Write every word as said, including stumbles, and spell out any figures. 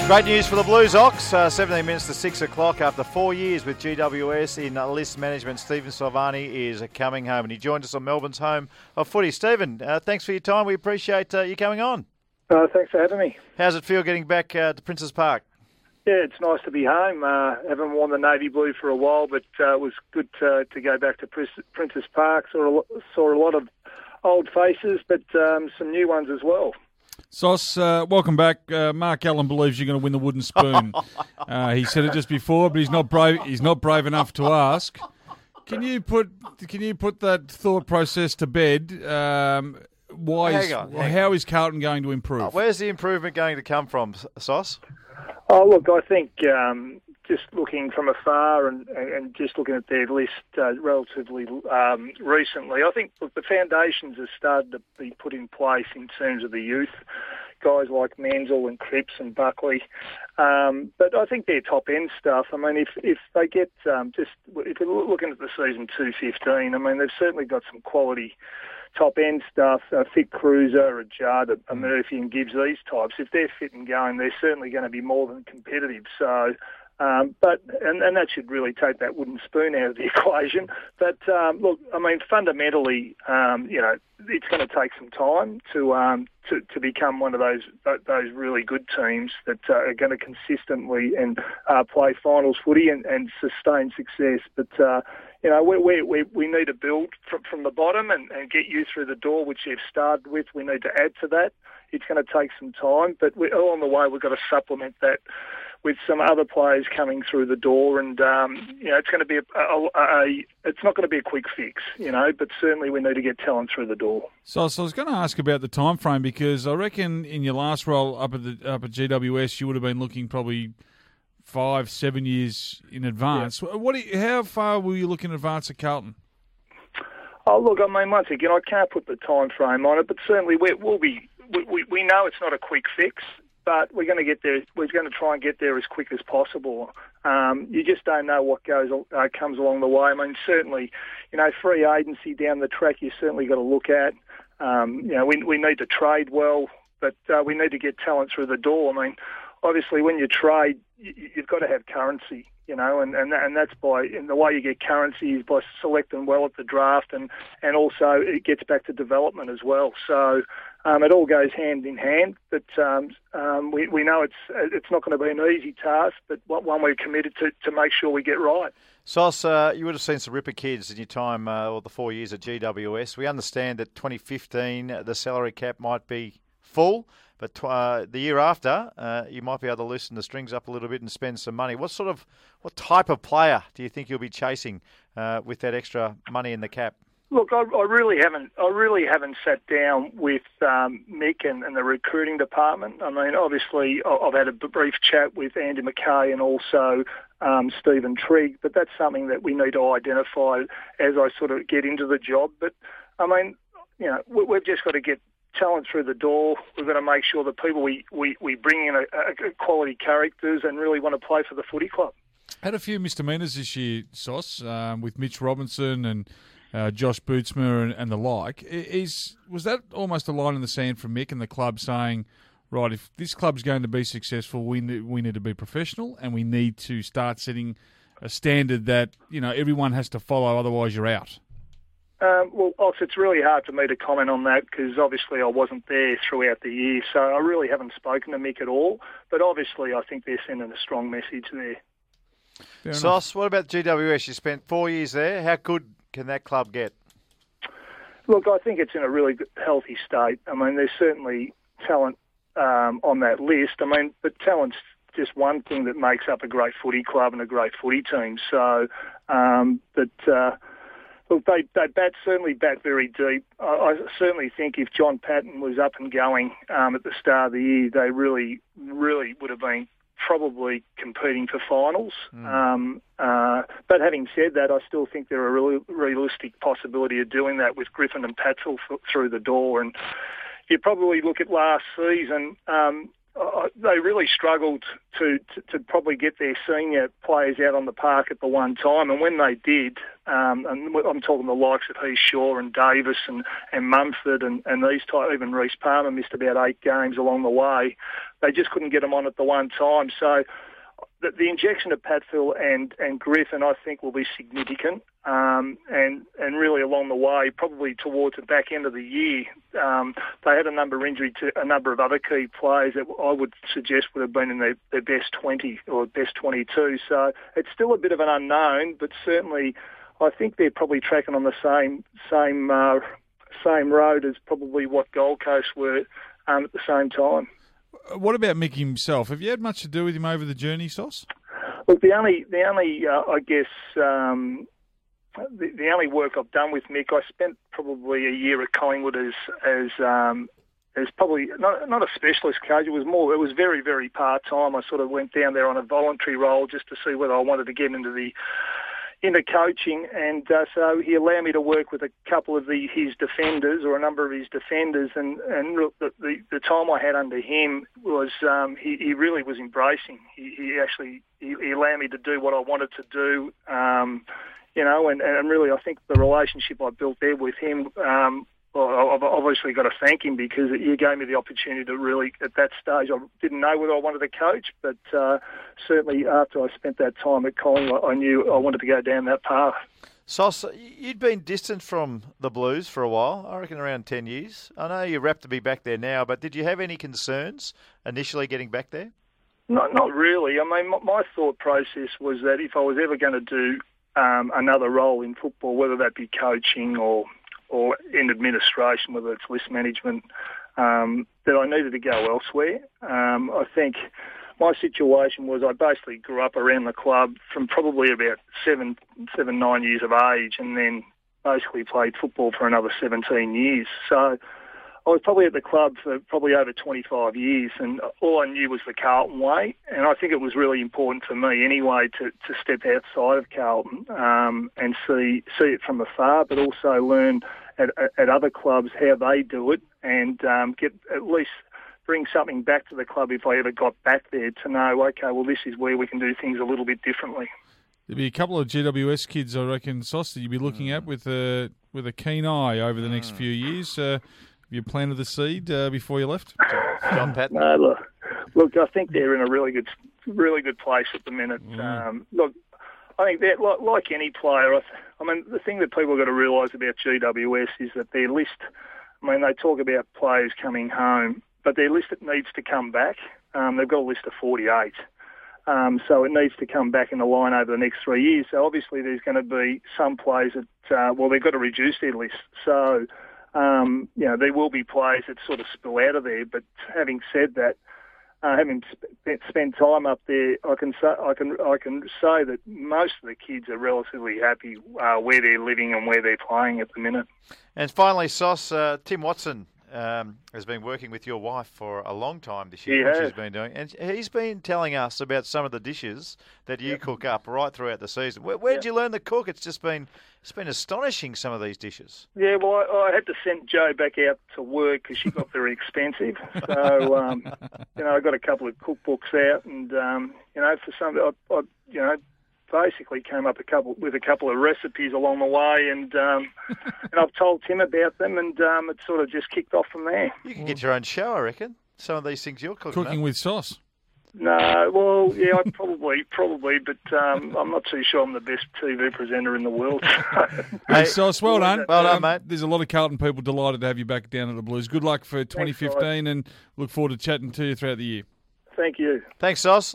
Great news for the Blues Ox. Uh, seventeen minutes to six o'clock after four years with G W S in uh, list management. Stephen Silvani is uh, coming home, and he joined us on Melbourne's home of footy. Stephen, uh, thanks for your time. We appreciate uh, you coming on. Uh, thanks for having me. How's it feel getting back uh, to Princes Park? Yeah, it's nice to be home. Uh, haven't worn the navy blue for a while, but uh, it was good to, to go back to Princes Park. Saw a, lot, saw a lot of old faces, but um, some new ones as well. Sauce, uh, welcome back. Uh, Mark Allen believes you're going to win the wooden spoon. uh, he said it just before, but he's not brave. He's not brave enough to ask. Can you put Can you put that thought process to bed? Um, why? Hang Is, on, hang how is Carlton going to improve? Uh, where's the improvement going to come from, Sauce? Oh, look, I think um, just looking from afar and, and just looking at their list uh, relatively um, recently, I think look, the foundations have started to be put in place in terms of the youth, guys like Menzel and Cripps and Buckley. Um, but I think their top-end stuff, I mean, if if they get um, just, if you're looking at the season two fifteen, I mean, they've certainly got some quality top-end stuff, uh, fit Cruiser, a Judd, a Murphy and Gibbs, these types. If they're fit and going, they're certainly going to be more than competitive. So, um, but and, and that should really take that wooden spoon out of the equation. But um, look, I mean, fundamentally, um, you know, it's going to take some time to um, to, to become one of those those really good teams that uh, are going to consistently and uh, play finals footy and, and sustain success. But uh, you know, we we we, we need to build from, from the bottom and, and get you through the door, which you've started with. We need to add to that. It's going to take some time, but we, along the way, we've got to supplement that with some other players coming through the door, and um, you know, it's going to be a, a, a it's not going to be a quick fix, you know, but certainly we need to get talent through the door. So, so I was going to ask about the time frame, because I reckon in your last role up at the up at G W S, you would have been looking probably five, seven years in advance. Yeah. What? Do you, how far were you looking in advance at Carlton? Oh, look, I mean, once again, I can't put the time frame on it, but certainly we, we'll be. We, we, we know it's not a quick fix, but we're going to get there. We're going to try and get there as quick as possible. Um, you just don't know what goes uh, comes along the way. I mean, certainly, you know, free agency down the track, you certainly got to look at. Um, you know, we we need to trade well, but uh, we need to get talent through the door. I mean, obviously, when you trade, you, you've got to have currency. You know, and and, that, and that's by, and the way you get currency is by selecting well at the draft, and, and also it gets back to development as well. So um, it all goes hand in hand. But um, um, we we know it's it's not going to be an easy task, but one we're committed to to make sure we get right. Sauce, uh, you would have seen some ripper kids in your time, uh, or the four years at G W S. We understand that twenty fifteen the salary cap might be full. But uh, the year after, uh, you might be able to loosen the strings up a little bit and spend some money. What sort of, what type of player do you think you'll be chasing uh, with that extra money in the cap? Look, I, I really haven't. I really haven't sat down with um, Mick and, and the recruiting department. I mean, obviously, I've had a brief chat with Andy McKay and also um, Stephen Trigg, but that's something that we need to identify as I sort of get into the job. But I mean, you know, we, we've just got to get talent through the door. We've got to make sure that people we, we, we bring in are, are quality characters and really want to play for the footy club. Had a few misdemeanors this year, Sauce, um, with Mitch Robinson and uh, Josh Bootsma and, and the like. Is was that almost a line in the sand from Mick and the club saying, right, if this club's going to be successful, we need, we need to be professional and we need to start setting a standard that, you know, everyone has to follow, otherwise you're out? Um, well, Ox, it's really hard for me to comment on that because obviously I wasn't there throughout the year, so I really haven't spoken to Mick at all. But obviously I think they're sending a strong message there. Sauce, what about G W S? You spent four years there. How good can that club get? Look, I think it's in a really good, healthy state. I mean, there's certainly talent um, on that list. I mean, but talent's just one thing that makes up a great footy club and a great footy team. So, um, but... Uh, Look, they, they bat certainly bat very deep. I, I certainly think if John Patton was up and going um, at the start of the year, they really, really would have been probably competing for finals. Mm. Um, uh, but having said that, I still think there are a really realistic possibility of doing that with Griffin and Patfield through the door. And you probably look at last season, um, uh, they really struggled to, to, to probably get their senior players out on the park at the one time, and when they did, um, and I'm talking the likes of Heath Shaw and Davis and, and Mumford and, and these type, even Reece Palmer missed about eight games along the way. They just couldn't get them on at the one time. So the, the injection of Patfield and, and Griffin, I think, will be significant. Um, and, and really along the way, probably towards the back end of the year, um, they had a number of injury to a number of other key players that I would suggest would have been in their, their best twenty or best twenty-two. So it's still a bit of an unknown, but certainly I think they're probably tracking on the same same uh, same road as probably what Gold Coast were um, at the same time. What about Mick himself? Have you had much to do with him over the journey, Sauce? Look, the only the only uh, I guess. Um, The, the only work I've done with Mick, I spent probably a year at Collingwood as as um, as probably not not a specialist coach. It was more. It was very very part time. I sort of went down there on a voluntary role just to see whether I wanted to get into the into coaching, and uh, so he allowed me to work with a couple of the his defenders or a number of his defenders, and and the the, the time I had under him was um, he, he really was embracing. He, he actually he, he allowed me to do what I wanted to do. Um, You know, and, and really I think the relationship I built there with him, um, well, I've obviously got to thank him because he gave me the opportunity to really, at that stage, I didn't know whether I wanted to coach, but uh, certainly after I spent that time at Collingwood, I knew I wanted to go down that path. Sauce, you'd been distant from the Blues for a while, I reckon around ten years. I know you're rapt to be back there now, but did you have any concerns initially getting back there? Not, not really. I mean, my, my thought process was that if I was ever going to do Um, another role in football, whether that be coaching or or in administration, whether it's list management, um, that I needed to go elsewhere. Um, I think my situation was I basically grew up around the club from probably about seven, seven, nine years of age, and then basically played football for another seventeen years. So I was probably at the club for probably over twenty-five years, and all I knew was the Carlton way. And I think it was really important for me anyway to, to step outside of Carlton um, and see see it from afar, but also learn at, at other clubs how they do it, and um, get at least bring something back to the club if I ever got back there to know, okay, well, this is where we can do things a little bit differently. There'd be a couple of G W S kids, I reckon, Sauce, that you'd be looking at with a with a keen eye over the next few years. Uh, Have you planted the seed uh, before you left? John Patton? No, look, look, I think they're in a really good, really good place at the minute. Mm. Um, look, I think that like, like any player, I, th- I mean, the thing that people have got to realise about G W S is that their list. I mean, they talk about players coming home, but their list needs to come back. Um, they've got a list of forty-eight. Um, so it needs to come back in the line over the next three years. So obviously there's going to be some players that, uh, well, they've got to reduce their list. So. Um, you know, there will be players that sort of spill out of there. But having said that, uh, having sp- spent time up there, I can say I can I can say that most of the kids are relatively happy uh, where they're living and where they're playing at the minute. And finally, Sauce, uh, Tim Watson um, has been working with your wife for a long time this year, which he's been doing, and he's been telling us about some of the dishes that you yep. cook up right throughout the season. Where, where yep. did you learn to cook? It's just been it's been astonishing, some of these dishes. Yeah, well, I, I had to send Jo back out to work because she got very expensive. So, um, you know, I got a couple of cookbooks out, and um, you know, for some, I, I, you know. basically came up a couple with a couple of recipes along the way, and um, and I've told Tim about them, and um, it sort of just kicked off from there. You can get your own show, I reckon. Some of these things you're cooking. Cooking up. with Sauce. No, well, yeah, I probably, probably, but um, I'm not too sure I'm the best T V presenter in the world. Hey, Sauce, well done. Well done, um, mate. There's a lot of Carlton people delighted to have you back down at the Blues. Good luck for twenty fifteen, Thanks, and look forward to chatting to you throughout the year. Thank you. Thanks, Sauce.